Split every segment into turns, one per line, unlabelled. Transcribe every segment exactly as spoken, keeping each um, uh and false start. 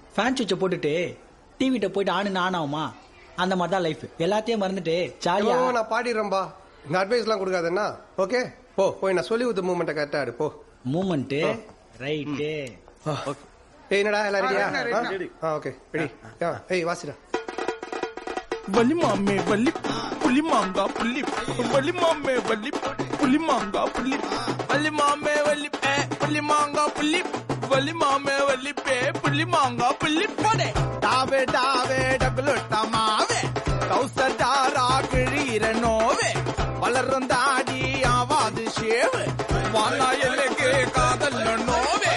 Fan சுவிட்சை போட்டுட்டு டிவிட்ட போயிட்டு ஆனு ஆன் ஆகுமா? அந்த மாதிரி தான் லைஃப். எல்லாத்தையும் மறந்துட்டு ஜாலியா
நான் பாடிடுறேன்பா. இந்த அட்வைஸ் எல்லாம் கொடுக்காதேன்னா ஓகே போ போய் நான் சொல்லி ஊத்து மூமெண்ட்டை கரெக்டா எடு போ.
Moment right.
ஏய் என்னடா எல்லாம் ரெடியா? ஆ ஓகே ரெடி. ஏய் வாசிடா.
வலி மாமே வலி புலி மாங்கா புலி வலி மாமே வலி புலி மாங்கா புலி வலி மாமே வலி பே புலி மாங்கா புலி வலி மாமே வலி பே புலி மாங்கா புலி போடே டாவே டாவே டகுலொட்டா மாவே கௌசடாரா கிழீர நோவே வளரும் தாடி ஆவாது ஷேவு வானா எல்லைக்கு காதல் நோவே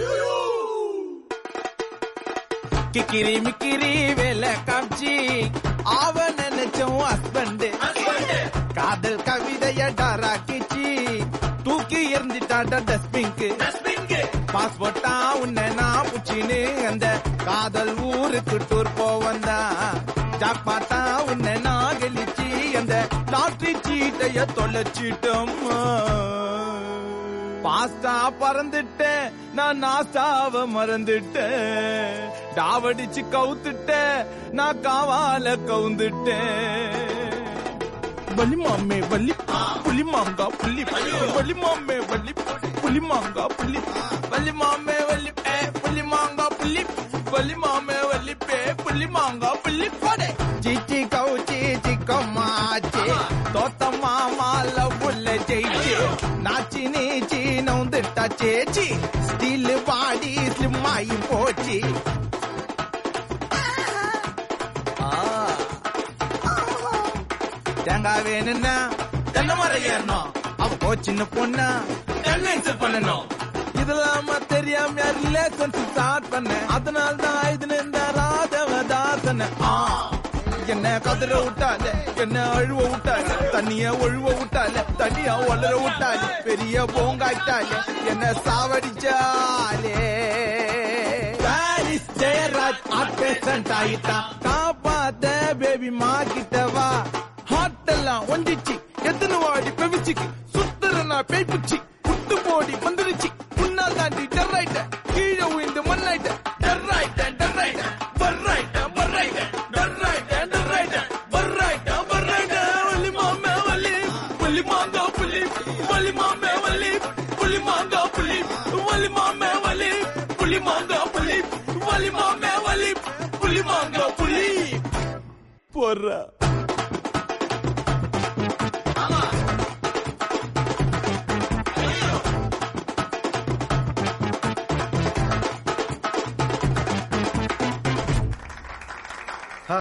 கிக்கிரி மிக்கிரி வேலை காட்சி அவ நினைச்சோம் ஹஸ்பண்ட் காதல் கவிதைய டாராக்கிச்சி தூக்கி எறிஞ்சிட்டாட டஸ்பிங்கு பாஸ்போர்ட்டா உன்னை நான் புச்சின்னு அந்த காதல் ஊருக்கு டூர் போவந்தா ஜாக்பாட்டா உன்னை நான் கெளிச்சி அந்த லாட்ரி சீட்டைய தொலைச்சிட்டோம். பாஸ்டா பறந்துட்டேன் நான் நாஸ்டாவ மறந்துட்டேன் டாவடிச்சு கவுத்துட்டேன் நான் காவால கவுந்துட்டேன். வலி மாமே வலி புலி மாங்கா புலி வலி மாமே வலி புலி மாங்கா புலி வலி மாமே வலி பே புலி மாங்கா புலி வலி மாமே வலி பே புலி மாங்கா புலி போடே சிச்சி கவுச்சி சிக்கம்மாச்சி தோத்த மாமால புல்ல ஜெயிச்சு நாச்சி நீச்சி நவுந்துட்டா சேச்சி ஸ்டீல் பாடி ஸ்லிம் ஆகி போச்சு. தேங்காய் வேணும்னா தென்னை மரம் ஏறணும் அவ கோச்சின்னு பொண்ணா என்ன பண்ணணும் இதெல்லாம தெரியாம ரிலேஷன்ஷிப் ஸ்டார்ட் பண்ண அதனால தான் இதுல இந்த ராதவதாசன என்ன கதற விட்டால என்ன அழுவ விட்டால தண்ணிய ஒழுவ விட்டால தண்ணியா ஒளர விட்டால பெரிய போங்காயிட்டால என்ன சாவடிச்சாலே பாரிஸ் ஜெயராஜ் ஆர்ட் ஆயிட்டா காப்பாத்த பேபி மாக்கிட்டவா ஹாட்டெல்லாம் ஒஞ்சிச்சு எத்தனை வாடி பெவிச்சுக்கு சுத்துறனா பேய்ப்புச்சு புட்டு போடி வந்துருச்சு முன்னால் தாண்டி டர்ராயிட்ட கீழே உயிந்து மண்ணாயிட்ட டர்ராயிட்ட டர்ராயிட்ட பர்ராயிட்ட பர்ராயிட்ட டர்ராயிட்ட டர்ராயிட்ட பர்ராயிட்ட பர்ராயிட்ட வலி மாமே வலி புலி மாங்கா புலி வலி மாமே வலி புலி மாங்கா புலி வலி மாமே வலி புலி மாங்கா புலி வலி மாமே வலி புலி மாங்கா புலி போறா.